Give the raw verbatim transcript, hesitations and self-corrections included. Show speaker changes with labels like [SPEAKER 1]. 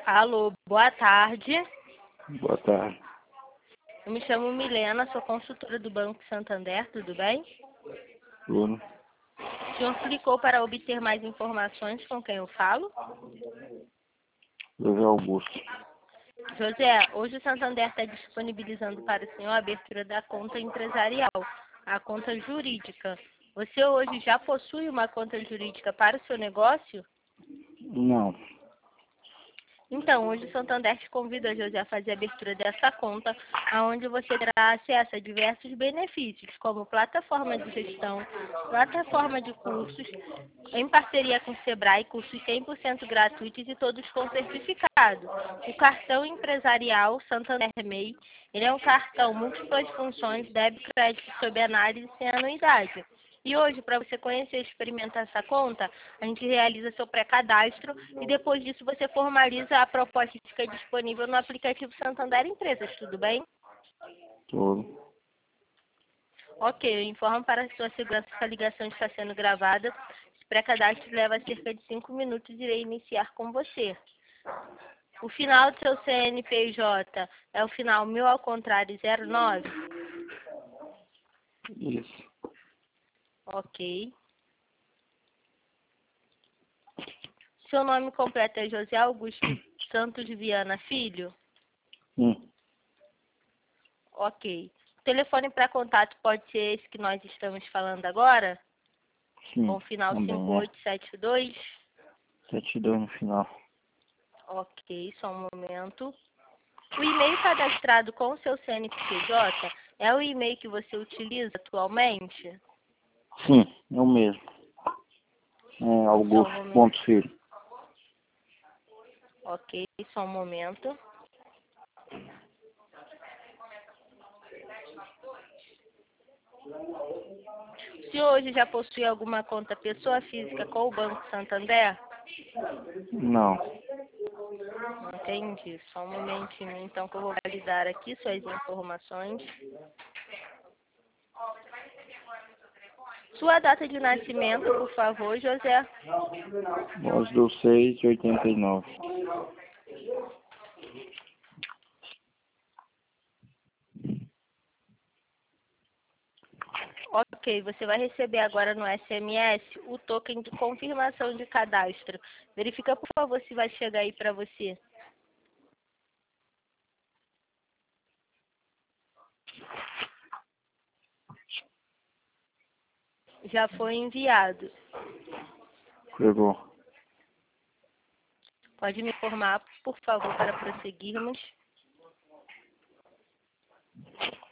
[SPEAKER 1] Alô, boa tarde.
[SPEAKER 2] Boa tarde.
[SPEAKER 1] Eu me chamo Milena, sou consultora do Banco Santander, tudo bem?
[SPEAKER 2] Tudo.
[SPEAKER 1] O senhor clicou para obter mais informações com quem eu falo?
[SPEAKER 2] José Augusto.
[SPEAKER 1] José, hoje o Santander está disponibilizando para o senhor a abertura da conta empresarial, a conta jurídica. Você hoje já possui uma conta jurídica para o seu negócio?
[SPEAKER 2] Não.
[SPEAKER 1] Então, hoje o Santander te convida, José, a fazer a abertura dessa conta, onde você terá acesso a diversos benefícios, como plataforma de gestão, plataforma de cursos, em parceria com o Sebrae, cursos cem por cento gratuitos e todos com certificado. O cartão empresarial Santander M E I, ele é um cartão múltiplas funções, débito e crédito sob análise sem anuidade. E hoje, para você conhecer e experimentar essa conta, a gente realiza seu pré-cadastro e depois disso você formaliza a proposta que fica disponível no aplicativo Santander Empresas, tudo bem?
[SPEAKER 2] Tudo.
[SPEAKER 1] Ok, eu informo para a sua segurança que a ligação está sendo gravada. Esse pré-cadastro leva cerca de cinco minutos e irei iniciar com você. O final do seu C N P J é o final mil ao contrário zero nove?
[SPEAKER 2] Isso.
[SPEAKER 1] Ok. Seu nome completo é José Augusto Santos Viana Filho?
[SPEAKER 2] Sim.
[SPEAKER 1] Ok. O telefone para contato pode ser esse que nós estamos falando agora?
[SPEAKER 2] Sim.
[SPEAKER 1] Com o final
[SPEAKER 2] Também
[SPEAKER 1] cinco
[SPEAKER 2] é.
[SPEAKER 1] oito sete dois?
[SPEAKER 2] sete dois no final.
[SPEAKER 1] Ok, só um momento. O e-mail cadastrado com o seu C N P J é o e-mail que você utiliza atualmente?
[SPEAKER 2] Sim, é o mesmo. É
[SPEAKER 1] Só um
[SPEAKER 2] Augusto
[SPEAKER 1] momento.
[SPEAKER 2] ponto Filho.
[SPEAKER 1] Ok, só um momento. O senhor hoje já possui alguma conta pessoa física com o Banco Santander?
[SPEAKER 2] Não.
[SPEAKER 1] Entendi. Só um momentinho, então, que eu vou validar aqui suas informações. Sua data de nascimento, por favor, José.
[SPEAKER 2] Voz do seis de oitenta e nove.
[SPEAKER 1] Ok, você vai receber agora no S M S o token de confirmação de cadastro. Verifica, por favor, se vai chegar aí para você. Já foi enviado.
[SPEAKER 2] Pegou.
[SPEAKER 1] Pode me informar, por favor, para prosseguirmos.